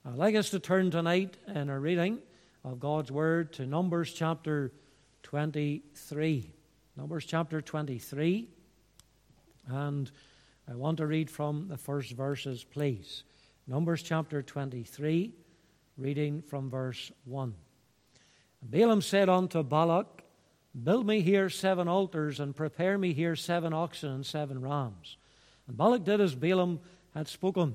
I'd like us to turn tonight in our reading of God's Word to Numbers chapter 23. Numbers chapter 23. And I want to read from the first verses, please. Numbers chapter 23, reading from verse 1. Balaam said unto Balak, Build me here 7 altars, and prepare me here 7 oxen and 7 rams. And Balak did as Balaam had spoken.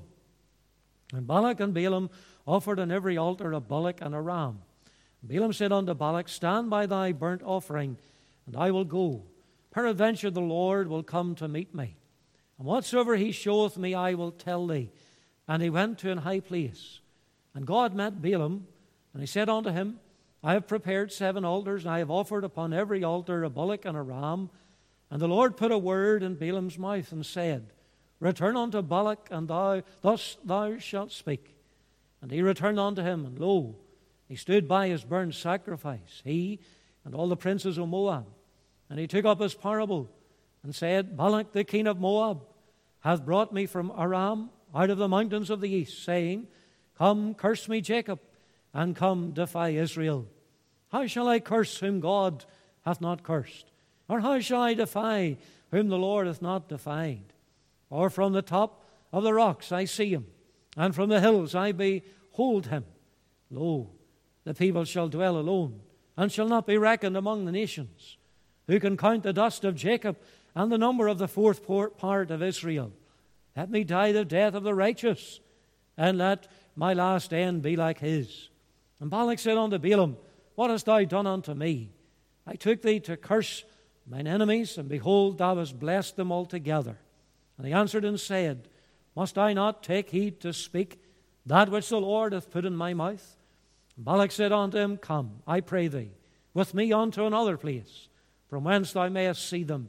And Balak and Balaam offered on every altar a bullock and a ram. And Balaam said unto Balak, Stand by thy burnt offering, and I will go. Peradventure the Lord will come to meet me. And whatsoever he showeth me, I will tell thee. And he went to an high place. And God met Balaam, and he said unto him, I have prepared 7 altars, and I have offered upon every altar a bullock and a ram. And the Lord put a word in Balaam's mouth, and said, Return unto Balak, and thus thou shalt speak. And he returned unto him, and lo, he stood by his burnt sacrifice, he and all the princes of Moab. And he took up his parable, and said, Balak the king of Moab hath brought me from Aram out of the mountains of the east, saying, Come, curse me, Jacob, and come, defy Israel. How shall I curse whom God hath not cursed? Or how shall I defy whom the Lord hath not defied? Or from the top of the rocks I see him, and from the hills I behold him. Lo, the people shall dwell alone, and shall not be reckoned among the nations. Who can count the dust of Jacob, and the number of the 4th part of Israel? Let me die the death of the righteous, and let my last end be like his. And Balak said unto Balaam, What hast thou done unto me? I took thee to curse mine enemies, and behold, thou hast blessed them altogether. And he answered and said, Must I not take heed to speak that which the Lord hath put in my mouth? And Balak said unto him, Come, I pray thee, with me unto another place, from whence thou mayest see them.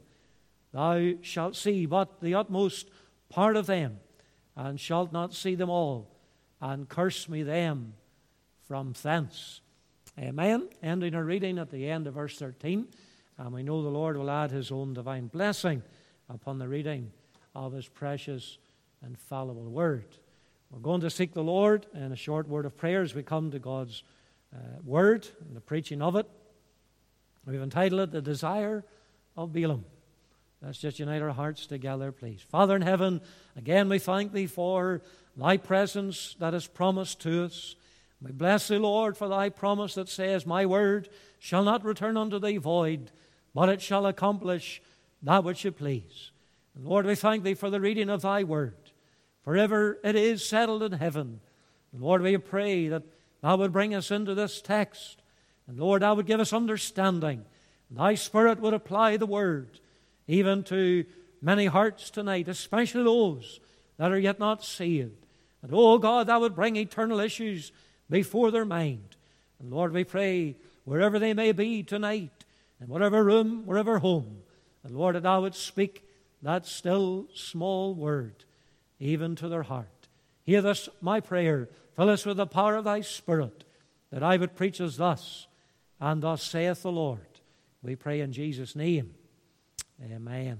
Thou shalt see but the utmost part of them, and shalt not see them all, and curse me them from thence. Amen. Ending our reading at the end of verse 13. And we know the Lord will add his own divine blessing upon the reading of his precious and fallible word. We're going to seek the Lord in a short word of prayer as we come to God's word and the preaching of it. We've entitled it, The Desire of Balaam. Let's just unite our hearts together, please. Father in heaven, again we thank thee for thy presence that is promised to us. We bless thee, Lord, for thy promise that says, My word shall not return unto thee void, but it shall accomplish that which it please. And Lord, we thank thee for the reading of thy word. Forever it is settled in heaven. And Lord, we pray that thou would bring us into this text. And Lord, thou would give us understanding. And thy Spirit would apply the word even to many hearts tonight, especially those that are yet not saved. And oh God, thou would bring eternal issues before their mind. And Lord, we pray wherever they may be tonight, in whatever room, wherever home, and Lord, that thou would speak that still small word even to their heart. Hear this, my prayer. Fill us with the power of thy Spirit, that I would preach as thus, and thus saith the Lord. We pray in Jesus' name. Amen.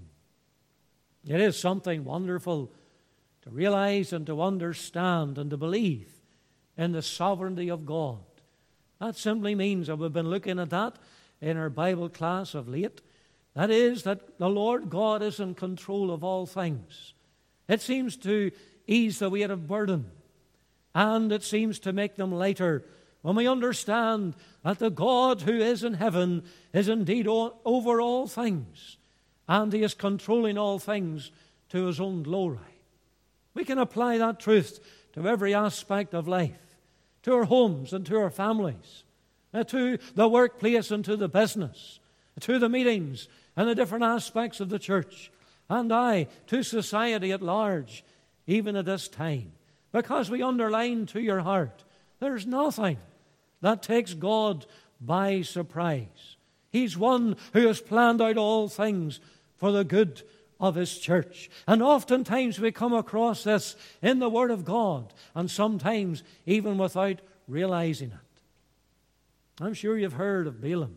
It is something wonderful to realize and to understand and to believe in the sovereignty of God. That simply means, and we've been looking at that in our Bible class of late, that is that the Lord God is in control of all things. It seems to ease the weight of burden, and it seems to make them lighter when we understand that the God who is in heaven is indeed over all things, and he is controlling all things to his own glory. We can apply that truth to every aspect of life, to our homes and to our families, to the workplace and to the business, to the meetings and the different aspects of the church, and to society at large, even at this time. Because we underline to your heart, there's nothing that takes God by surprise. He's one who has planned out all things for the good of his church. And oftentimes we come across this in the Word of God, and sometimes even without realizing it. I'm sure you've heard of Balaam.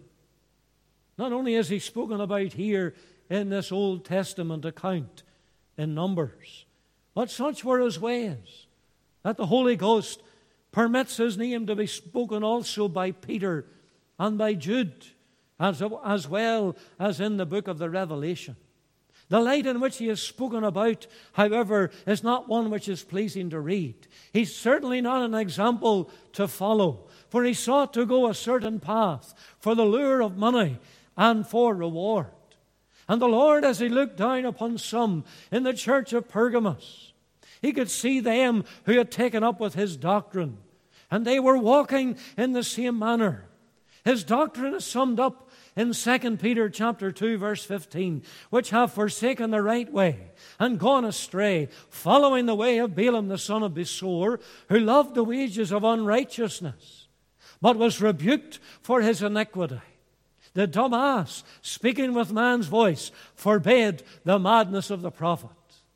Not only is he spoken about here in this Old Testament account in Numbers, but such were his ways that the Holy Ghost permits his name to be spoken also by Peter and by Jude, as well as in the book of the Revelation. The light in which he is spoken about, however, is not one which is pleasing to read. He's certainly not an example to follow, for he sought to go a certain path for the lure of money and for reward. And the Lord, as he looked down upon some in the church of Pergamos, he could see them who had taken up with his doctrine, and they were walking in the same manner. His doctrine is summed up in 2 Peter chapter 2, verse 15, which have forsaken the right way and gone astray, following the way of Balaam the son of Besor, who loved the wages of unrighteousness, but was rebuked for his iniquity. The dumb ass, speaking with man's voice, forbade the madness of the prophet.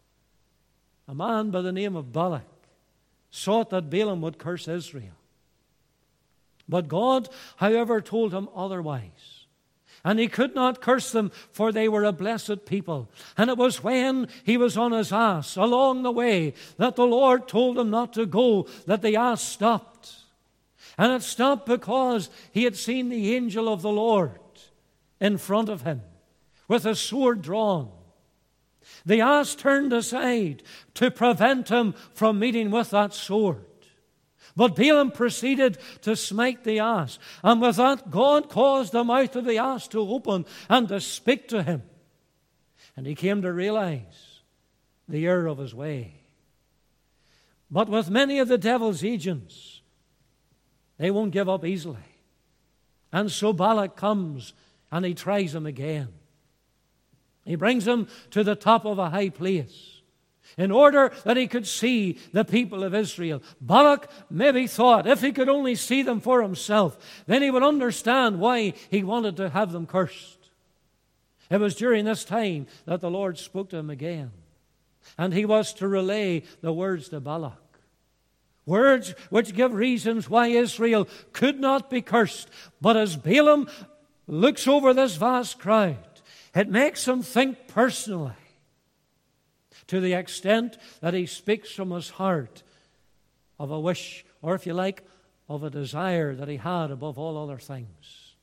A man by the name of Balak sought that Balaam would curse Israel. But God, however, told him otherwise. And he could not curse them, for they were a blessed people. And it was when he was on his ass along the way that the Lord told him not to go, that the ass stopped. And it stopped because he had seen the angel of the Lord in front of him with a sword drawn. The ass turned aside to prevent him from meeting with that sword. But Balaam proceeded to smite the ass, and with that God caused the mouth of the ass to open and to speak to him. And he came to realize the error of his way. But with many of the devil's agents, they won't give up easily. And so Balak comes and he tries him again. He brings him to the top of a high place in order that he could see the people of Israel. Balak maybe thought if he could only see them for himself, then he would understand why he wanted to have them cursed. It was during this time that the Lord spoke to him again, and he was to relay the words to Balak. Words which give reasons why Israel could not be cursed. But as Balaam looks over this vast crowd, it makes him think personally, to the extent that he speaks from his heart of a wish, or if you like, of a desire that he had above all other things.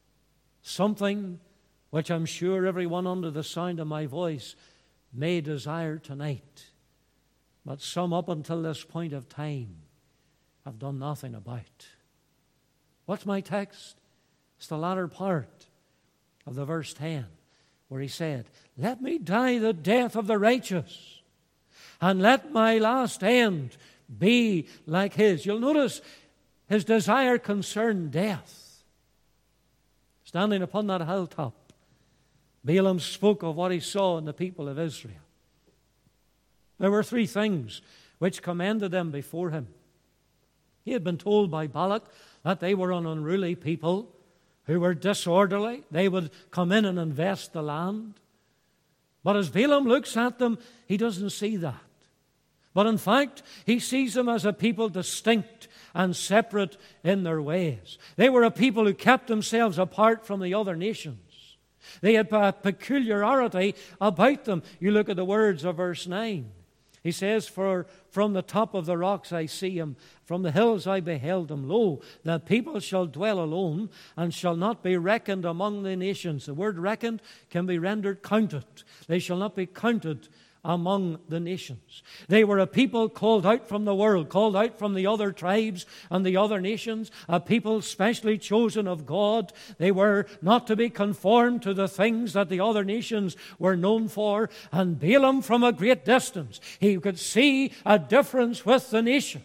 Something which I'm sure everyone under the sound of my voice may desire tonight, but some up until this point of time have done nothing about. What's my text? It's the latter part of the verse 10, where he said, "Let me die the death of the righteous, and let my last end be like his." You'll notice his desire concerned death. Standing upon that hilltop, Balaam spoke of what he saw in the people of Israel. There were three things which commended them before him. He had been told by Balak that they were an unruly people who were disorderly. They would come in and invest the land. But as Balaam looks at them, he doesn't see that. But in fact, he sees them as a people distinct and separate in their ways. They were a people who kept themselves apart from the other nations. They had a peculiarity about them. You look at the words of verse 9. He says, "For from the top of the rocks I see him, from the hills I beheld him. Lo, the people shall dwell alone, and shall not be reckoned among the nations." The word reckoned can be rendered counted. They shall not be counted among the nations. They were a people called out from the world, called out from the other tribes and the other nations, a people specially chosen of God. They were not to be conformed to the things that the other nations were known for. And Balaam, from a great distance, he could see a difference with the nation.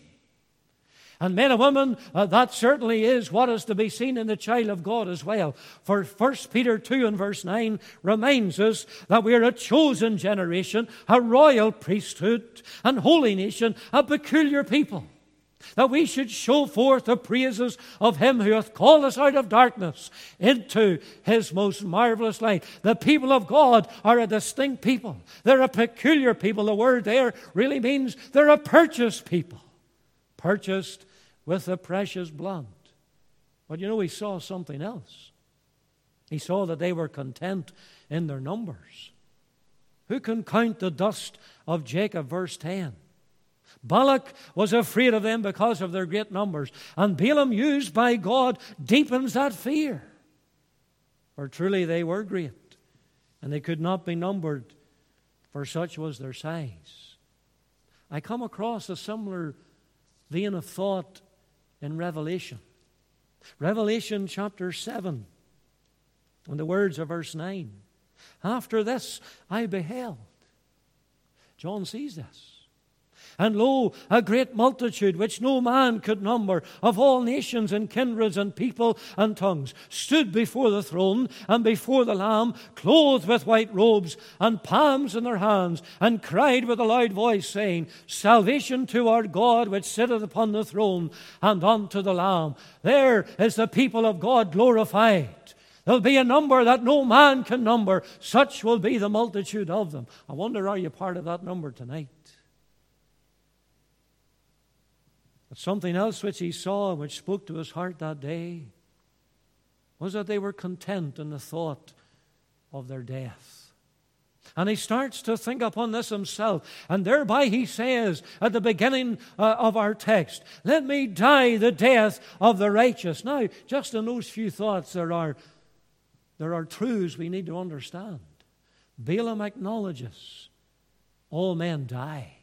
And men and women, that certainly is what is to be seen in the child of God as well. For 1 Peter 2 and verse 9 reminds us that we are a chosen generation, a royal priesthood, and holy nation, a peculiar people. That we should show forth the praises of Him who hath called us out of darkness into His most marvelous light. The people of God are a distinct people. They're a peculiar people. The word there really means they're a purchased people. Purchased with the precious blood. But you know, he saw something else. He saw that they were content in their numbers. Who can count the dust of Jacob, verse 10? Balak was afraid of them because of their great numbers. And Balaam, used by God, deepens that fear. For truly they were great, and they could not be numbered, for such was their size. I come across a similar vein of thought in Revelation. Revelation chapter 7, and the words of verse 9. After this I beheld. John sees this. And lo, a great multitude, which no man could number, of all nations and kindreds and people and tongues, stood before the throne and before the Lamb, clothed with white robes and palms in their hands, and cried with a loud voice, saying, Salvation to our God, which sitteth upon the throne, and unto the Lamb. There is the people of God glorified. There'll be a number that no man can number. Such will be the multitude of them. I wonder, are you part of that number tonight? But something else which he saw, which spoke to his heart that day, was that they were content in the thought of their death. And he starts to think upon this himself. And thereby he says at the beginning of our text, let me die the death of the righteous. Now, just in those few thoughts, there are truths we need to understand. Balaam acknowledges all men die.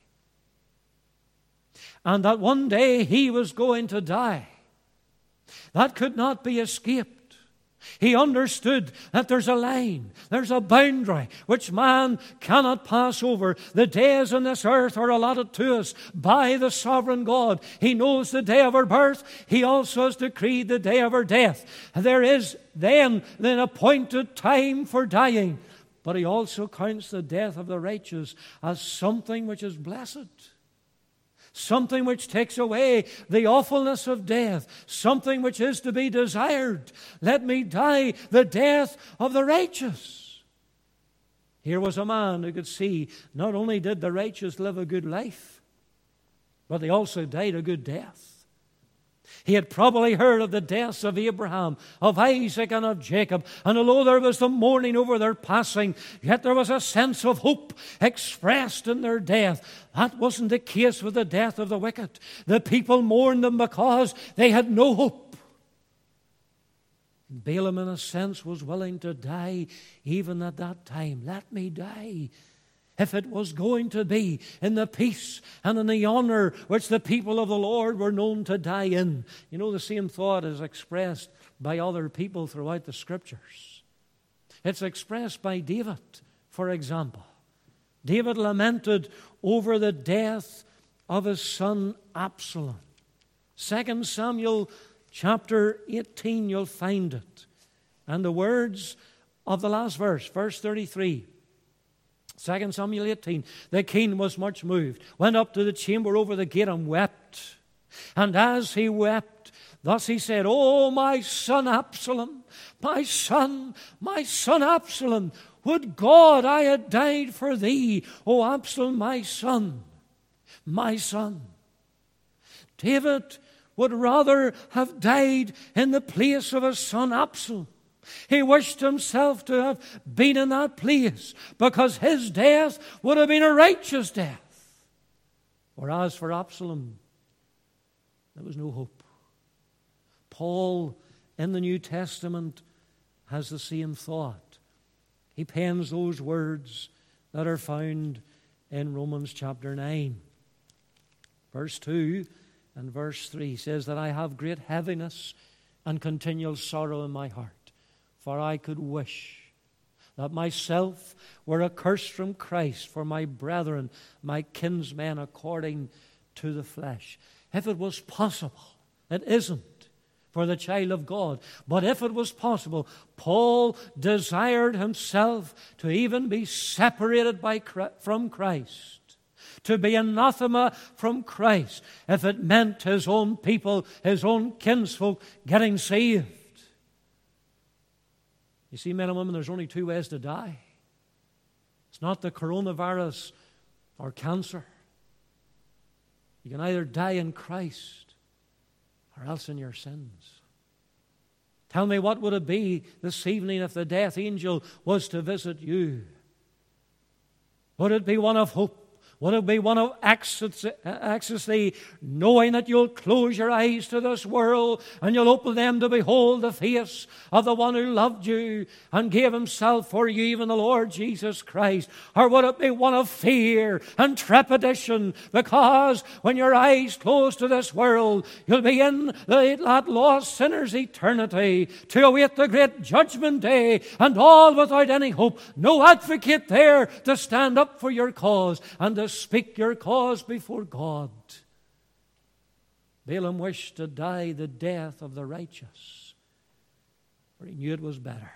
And that one day he was going to die. That could not be escaped. He understood that there's a line, there's a boundary which man cannot pass over. The days on this earth are allotted to us by the sovereign God. He knows the day of our birth. He also has decreed the day of our death. There is then an appointed time for dying. But he also counts the death of the righteous as something which is blessed. Something which takes away the awfulness of death. Something which is to be desired. Let me die the death of the righteous. Here was a man who could see not only did the righteous live a good life, but they also died a good death. He had probably heard of the deaths of Abraham, of Isaac, and of Jacob. And although there was the mourning over their passing, yet there was a sense of hope expressed in their death. That wasn't the case with the death of the wicked. The people mourned them because they had no hope. Balaam, in a sense, was willing to die even at that time. Let me die. If it was going to be in the peace and in the honor which the people of the Lord were known to die in. You know, the same thought is expressed by other people throughout the Scriptures. It's expressed by David, for example. David lamented over the death of his son Absalom. 2 Samuel chapter 18, you'll find it. And the words of the last verse, verse 33. 2 Samuel 18, the king was much moved, went up to the chamber over the gate and wept. And as he wept, thus he said, "Oh, my son Absalom, my son Absalom, would God I had died for thee, O Absalom, my son, my son." David would rather have died in the place of his son Absalom. He wished himself to have been in that place because his death would have been a righteous death. Whereas for Absalom, there was no hope. Paul in the New Testament has the same thought. He pens those words that are found in Romans chapter 9. Verse 2 and verse 3 says that I have great heaviness and continual sorrow in my heart. For I could wish that myself were accursed from Christ for my brethren, my kinsmen according to the flesh. If it was possible, it isn't for the child of God, but if it was possible, Paul desired himself to even be separated from Christ, to be anathema from Christ, if it meant his own people, his own kinsfolk getting saved. You see, men and women, there's only two ways to die. It's not the coronavirus or cancer. You can either die in Christ or else in your sins. Tell me, what would it be this evening if the death angel was to visit you? Would it be one of hope? Would it be one of ecstasy, knowing that you'll close your eyes to this world and you'll open them to behold the face of the one who loved you and gave himself for you, even the Lord Jesus Christ? Or would it be one of fear and trepidation, because when your eyes close to this world, you'll be in that lost sinner's eternity to await the great judgment day, and all without any hope, no advocate there to stand up for your cause and to speak your cause before God. Balaam wished to die the death of the righteous, for he knew it was better.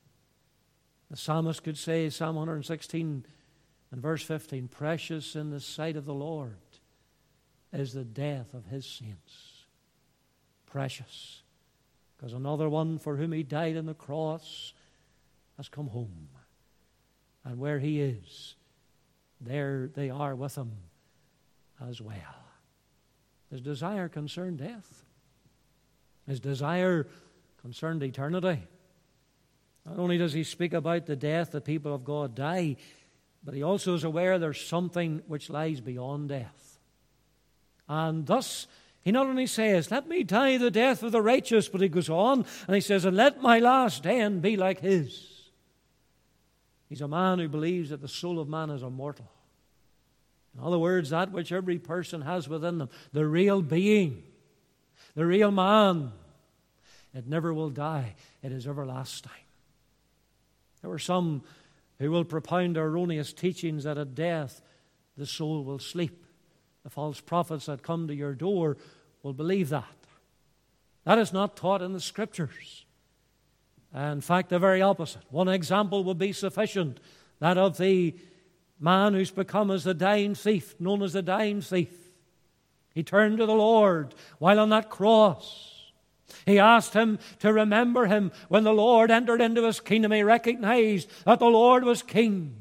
The psalmist could say, Psalm 116 and verse 15, precious in the sight of the Lord is the death of his saints. Precious, because another one for whom he died on the cross has come home. And where he is, there they are with him as well. His desire concerned death. His desire concerned eternity. Not only does he speak about the death the people of God die, but he also is aware there's something which lies beyond death. And thus, he not only says, let me die the death of the righteous, but he goes on and he says, and let my last end be like his. He's a man who believes that the soul of man is immortal. In other words, that which every person has within them, the real being, the real man, it never will die. It is everlasting. There were some who will propound erroneous teachings that at death the soul will sleep. The false prophets that come to your door will believe that. That is not taught in the Scriptures. In fact, the very opposite. One example would be sufficient, that of the man who's become as the dying thief, known as the dying thief. He turned to the Lord while on that cross. He asked him to remember him when the Lord entered into his kingdom. He recognized that the Lord was king.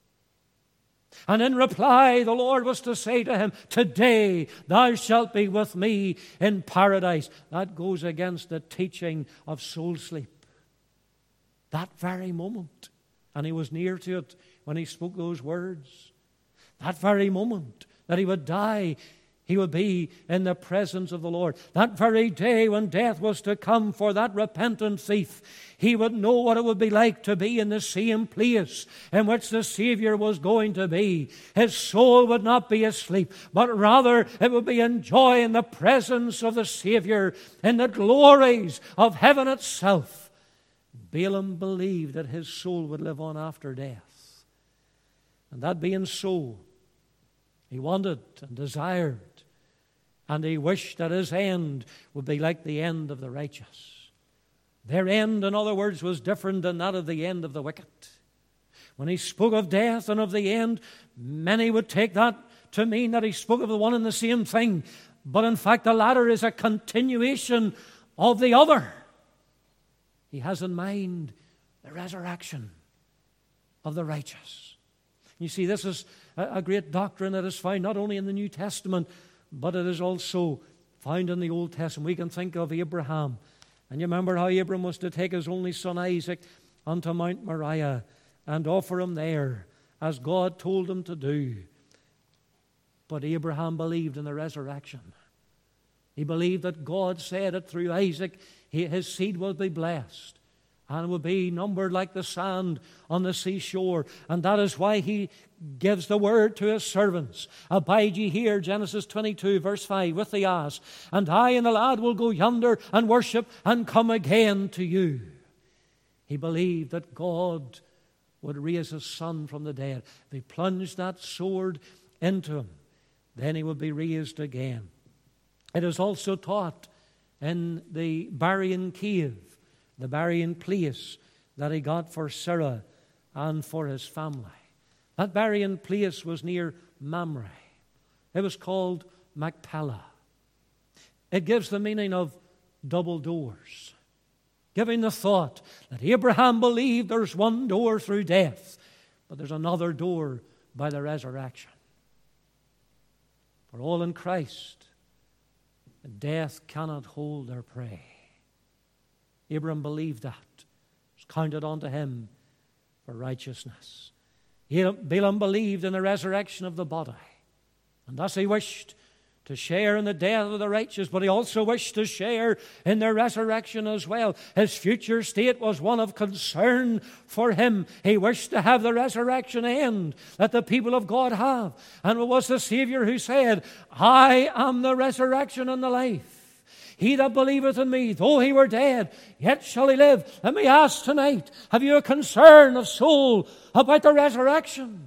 And in reply, the Lord was to say to him, today thou shalt be with me in paradise. That goes against the teaching of soul sleep. That very moment, and he was near to it when he spoke those words, that very moment that he would die, he would be in the presence of the Lord. That very day when death was to come for that repentant thief, he would know what it would be like to be in the same place in which the Savior was going to be. His soul would not be asleep, but rather it would be enjoying the presence of the Savior in the glories of heaven itself. Balaam believed that his soul would live on after death. And that being so, he wanted and desired, and he wished that his end would be like the end of the righteous. Their end, in other words, was different than that of the end of the wicked. When he spoke of death and of the end, many would take that to mean that he spoke of the one and the same thing. But in fact, the latter is a continuation of the other. He has in mind the resurrection of the righteous. You see, this is a great doctrine that is found not only in the New Testament, but it is also found in the Old Testament. We can think of Abraham. And you remember how Abraham was to take his only son Isaac unto Mount Moriah and offer him there, as God told him to do. But Abraham believed in the resurrection. He believed that God said it through Isaac, his seed will be blessed and will be numbered like the sand on the seashore. And that is why he gives the word to his servants. Abide ye here, Genesis 22, verse 5, with the ass. And I and the lad will go yonder and worship and come again to you. He believed that God would raise his son from the dead. If he plunged that sword into him, then he would be raised again. It is also taught in the burying cave, the burying place that he got for Sarah and for his family. That burying place was near Mamre. It was called Machpelah. It gives the meaning of double doors, giving the thought that Abraham believed there's one door through death, but there's another door by the resurrection. For all in Christ, death cannot hold their prey. Abraham believed that. It was counted unto him for righteousness. Balaam believed in the resurrection of the body. And thus he wished to share in the death of the righteous, but he also wished to share in their resurrection as well. His future state was one of concern for him. He wished to have the resurrection end that the people of God have. And it was the Savior who said, I am the resurrection and the life. He that believeth in me, though he were dead, yet shall he live. Let me ask tonight, have you a concern of soul about the resurrection?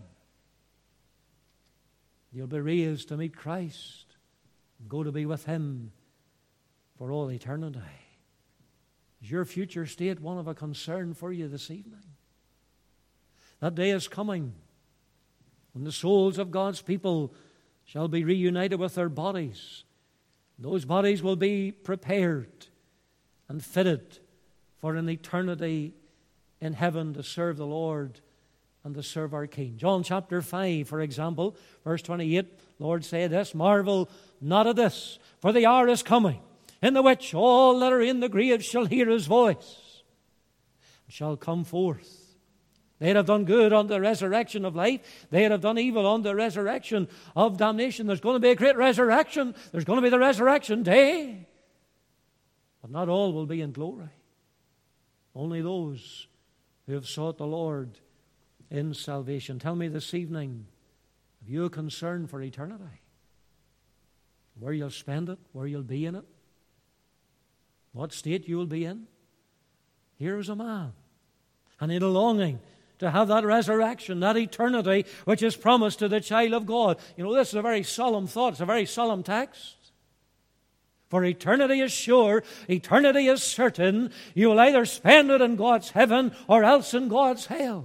You'll be raised to meet Christ. Go to be with him for all eternity. Is your future state one of a concern for you this evening? That day is coming when the souls of God's people shall be reunited with their bodies. Those bodies will be prepared and fitted for an eternity in heaven to serve the Lord and to serve our King. John chapter 5, for example, verse 28, Lord said this, marvel not at this, for the hour is coming, in the which all that are in the grave shall hear his voice, and shall come forth. They'd have done good on the resurrection of life. They'd have done evil on the resurrection of damnation. There's going to be a great resurrection. There's going to be the resurrection day. But not all will be in glory. Only those who have sought the Lord in salvation. Tell me this evening, have you a concern for eternity? Where you'll spend it, where you'll be in it, what state you'll be in? Here is a man, and in a longing to have that resurrection, that eternity which is promised to the child of God. You know, this is a very solemn thought. It's a very solemn text. For eternity is sure, eternity is certain. You will either spend it in God's heaven or else in God's hell.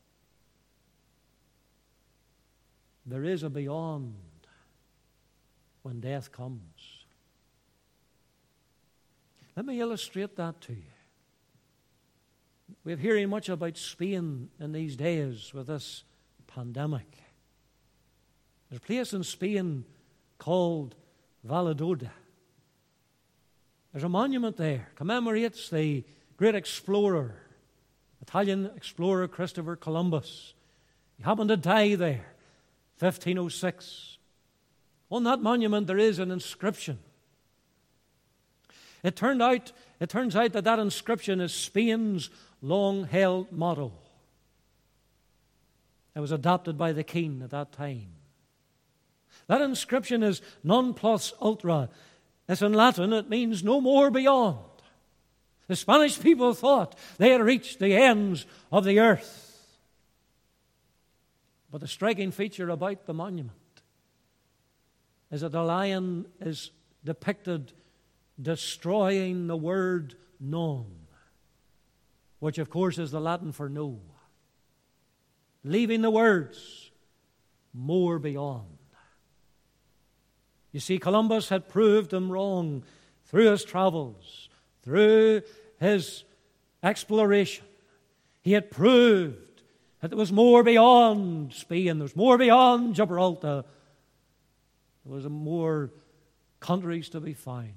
There is a beyond when death comes. Let me illustrate that to you. We're hearing much about Spain in these days with this pandemic. There's a place in Spain called Valladolid. There's a monument there, commemorates the great explorer, Italian explorer Christopher Columbus. He happened to die there, 1506. On that monument there is an inscription. It turns out that inscription is Spain's long-held motto. It was adopted by the king at that time. That inscription is non plus ultra. It's in Latin. It means no more beyond. The Spanish people thought they had reached the ends of the earth. But the striking feature about the monument is that the lion is depicted destroying the word non, which of course is the Latin for no, leaving the words more beyond. You see, Columbus had proved them wrong through his travels, through his exploration. He had proved that there was more beyond Spain, there was more beyond Gibraltar, there was more countries to be found.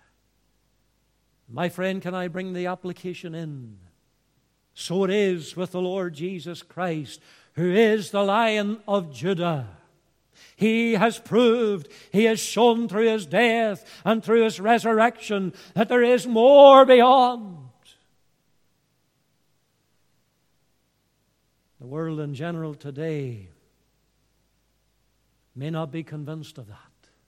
My friend, can I bring the application in? So it is with the Lord Jesus Christ, who is the Lion of Judah. He has proved, He has shown through His death and through His resurrection that there is more beyond. The world in general today may not be convinced of that.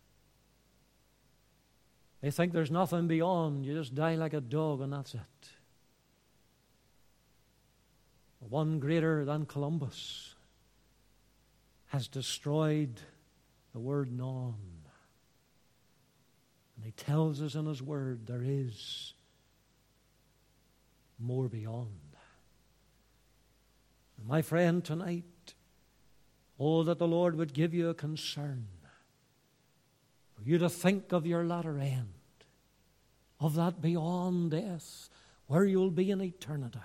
They think there's nothing beyond. You just die like a dog and that's it. One greater than Columbus has destroyed the word non. And He tells us in His word there is more beyond. And my friend, tonight, oh, that the Lord would give you a concern for you to think of your latter end, of that beyond death, where you'll be in eternity,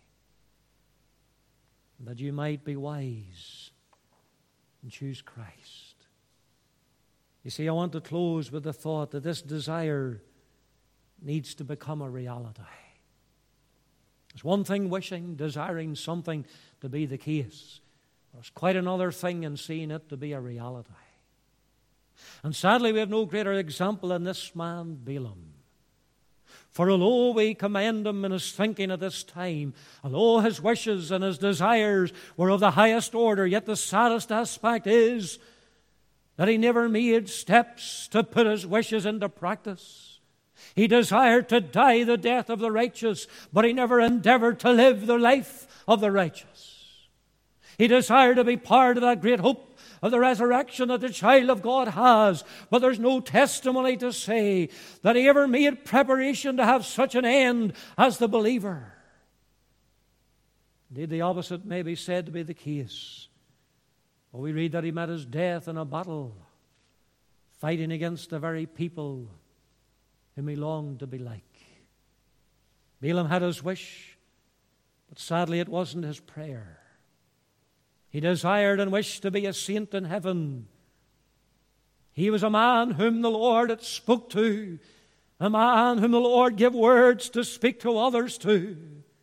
that you might be wise and choose Christ. You see, I want to close with the thought that this desire needs to become a reality. It's one thing wishing, desiring something to be the case. There's quite another thing in seeing it to be a reality. And sadly, we have no greater example than this man, Balaam. For although we commend him in his thinking at this time, although his wishes and his desires were of the highest order, yet the saddest aspect is that he never made steps to put his wishes into practice. He desired to die the death of the righteous, but he never endeavored to live the life of the righteous. He desired to be part of that great hope of the resurrection that the child of God has, but there's no testimony to say that he ever made preparation to have such an end as the believer. Indeed, the opposite may be said to be the case. Well, we read that he met his death in a battle, fighting against the very people whom he longed to be like. Balaam had his wish, but sadly it wasn't his prayer. He desired and wished to be a saint in heaven. He was a man whom the Lord had spoke to, a man whom the Lord gave words to speak to others to.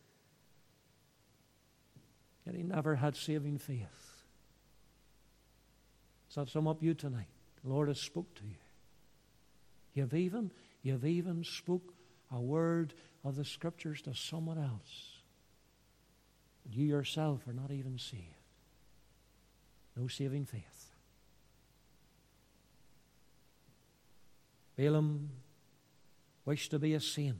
Yet he never had saving faith. Does that sum up you tonight? The Lord has spoke to you. You've even spoke a word of the Scriptures to someone else. But you yourself are not even saved. No saving faith. Balaam wished to be a saint.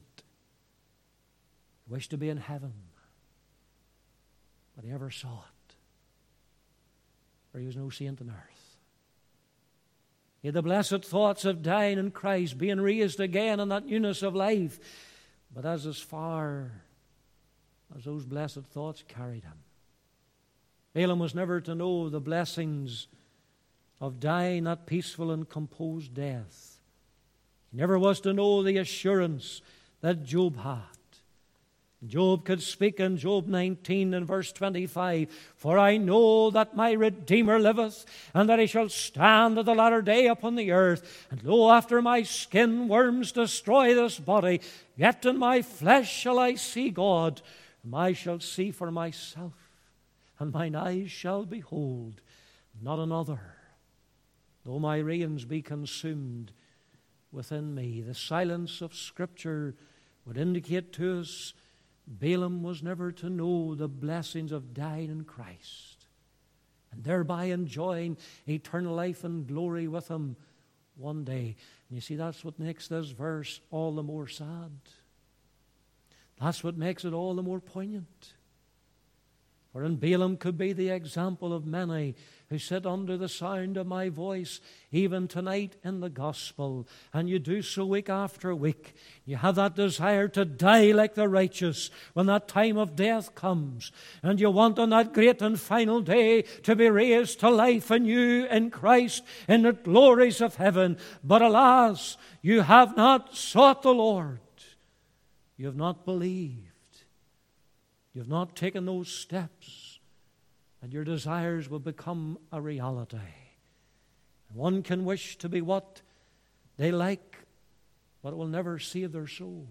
He wished to be in heaven. But he never saw it. For he was no saint on earth. He had the blessed thoughts of dying in Christ, being raised again in that newness of life. But as far as those blessed thoughts carried him, Balaam was never to know the blessings of dying that peaceful and composed death. He never was to know the assurance that Job had. Job could speak in Job 19 and verse 25, "For I know that my Redeemer liveth, and that he shall stand at the latter day upon the earth. And lo, after my skin worms destroy this body, yet in my flesh shall I see God, whom I shall see for myself, and mine eyes shall behold not another. Though my reins be consumed within me." The silence of Scripture would indicate to us Balaam was never to know the blessings of dying in Christ and thereby enjoying eternal life and glory with Him one day. And you see, that's what makes this verse all the more sad. That's what makes it all the more poignant. For in Balaam could be the example of many who sit under the sound of my voice even tonight in the gospel. And you do so week after week. You have that desire to die like the righteous when that time of death comes. And you want on that great and final day to be raised to life anew in Christ in the glories of heaven. But alas, you have not sought the Lord. You have not believed. You have not taken those steps, and your desires will become a reality. And one can wish to be what they like, but it will never save their soul.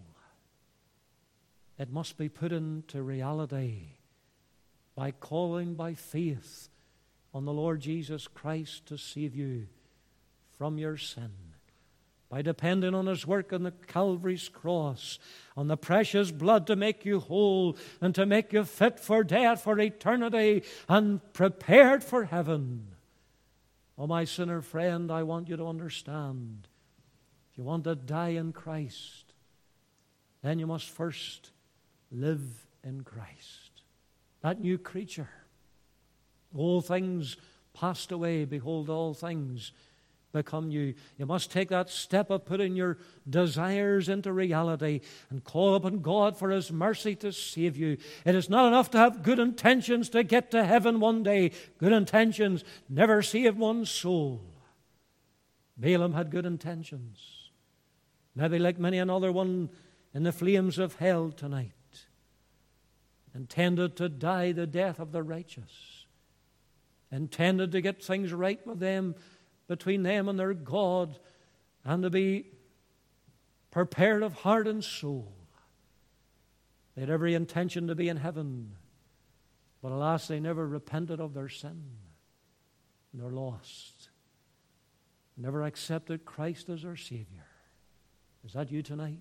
It must be put into reality by calling by faith on the Lord Jesus Christ to save you from your sin, by depending on His work on the Calvary's cross, on the precious blood to make you whole and to make you fit for death, for eternity, and prepared for heaven. Oh, my sinner friend, I want you to understand, if you want to die in Christ, then you must first live in Christ. That new creature. All things passed away, behold, all things become new. You must take that step of putting your desires into reality and call upon God for His mercy to save you. It is not enough to have good intentions to get to heaven one day. Good intentions never save one's soul. Balaam had good intentions. Maybe like many another one in the flames of hell tonight. Intended to die the death of the righteous. Intended to get things right with them, between them and their God, and to be prepared of heart and soul. They had every intention to be in heaven, but alas, they never repented of their sin, and they're lost. never accepted Christ as our Savior. Is that you tonight?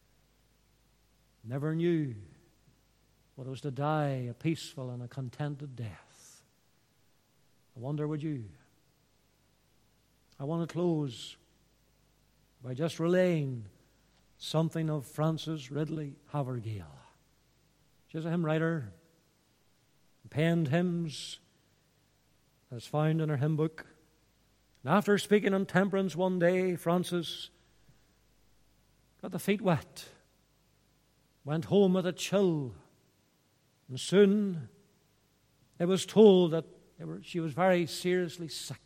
Never knew what it was to die a peaceful and a contented death. I wonder, would you? I want to close by just relaying something of Frances Ridley Havergal. She's a hymn writer, penned hymns as found in her hymn book. And after speaking on temperance one day, Frances got the feet wet, went home with a chill, and soon it was told that she was very seriously sick.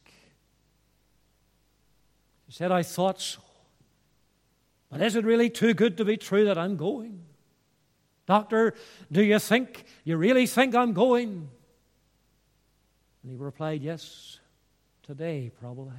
She said, I thought so. But is it really too good to be true that I'm going? Doctor, do you really think I'm going? And he replied, yes, today probably.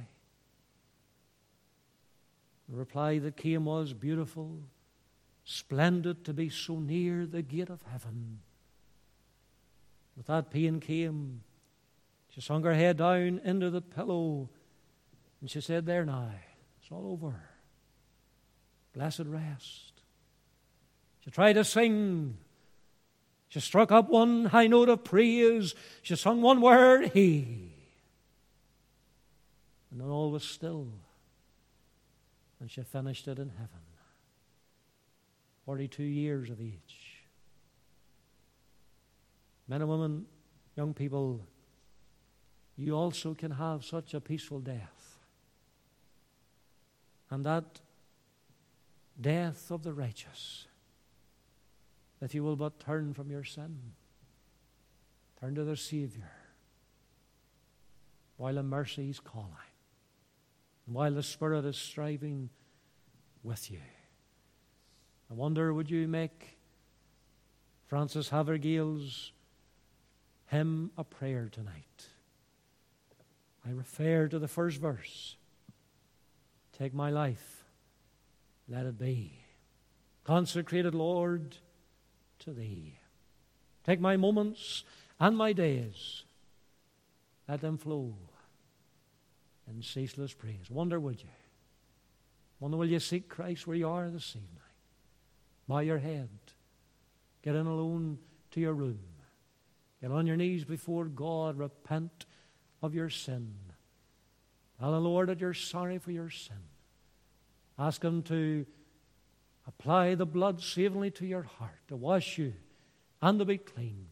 The reply that came was beautiful, splendid to be so near the gate of heaven. With that pain came, she sunk her head down into the pillow, and she said, there now, it's all over. Blessed rest. She tried to sing. She struck up one high note of praise. She sung one word, He. And then all was still. And she finished it in heaven. 42 years of age. Men and women, young people, you also can have such a peaceful death. And that death of the righteous, if you will but turn from your sin, turn to the Savior, while the mercy is calling, and while the Spirit is striving with you. I wonder, would you make Frances Havergal's hymn a prayer tonight? I refer to the first verse. Take my life, let it be consecrated, Lord, to Thee. Take my moments and my days, let them flow in ceaseless praise. Wonder, would you? Wonder, will you seek Christ where you are this evening? Bow your head. Get in alone to your room. Get on your knees before God. Repent of your sin. Tell the Lord that you're sorry for your sin. Ask Him to apply the blood savingly to your heart, to wash you and to be clean.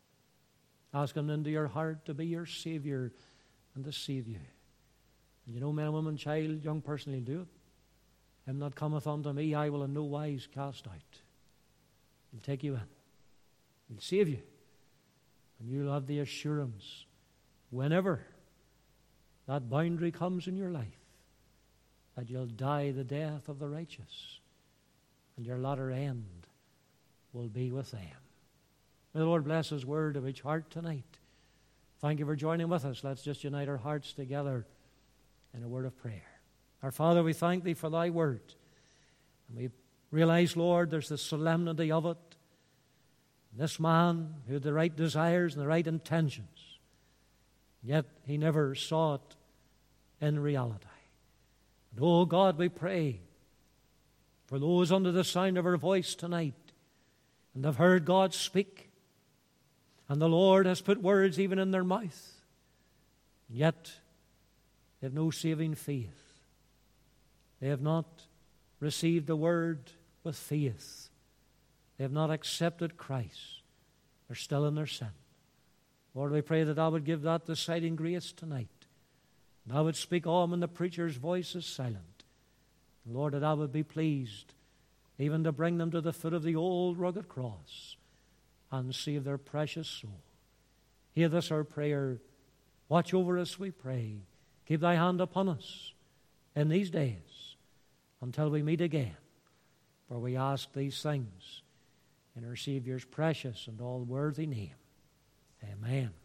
Ask Him into your heart to be your Savior and to save you. And you know, man, woman, child, young person, He'll do it. Him that cometh unto me, I will in no wise cast out. He'll take you in. He'll save you. And you'll have the assurance, whenever that boundary comes in your life, that you'll die the death of the righteous, and your latter end will be with them. May the Lord bless His word of each heart tonight. Thank you for joining with us. Let's just unite our hearts together in a word of prayer. Our Father, we thank Thee for Thy word. And we realize, Lord, there's the solemnity of it. This man who had the right desires and the right intentions, yet he never saw it in reality. And oh God, we pray for those under the sound of our voice tonight and have heard God speak, and the Lord has put words even in their mouth, and yet they have no saving faith. They have not received the word with faith. They have not accepted Christ. They're still in their sin. Lord, we pray that Thou would give that deciding grace tonight. Thou would speak on when the preacher's voice is silent. Lord, that Thou would be pleased even to bring them to the foot of the old rugged cross and save their precious soul. Hear this our prayer. Watch over us, we pray. Keep Thy hand upon us in these days until we meet again. For we ask these things in our Savior's precious and all-worthy name. Amen.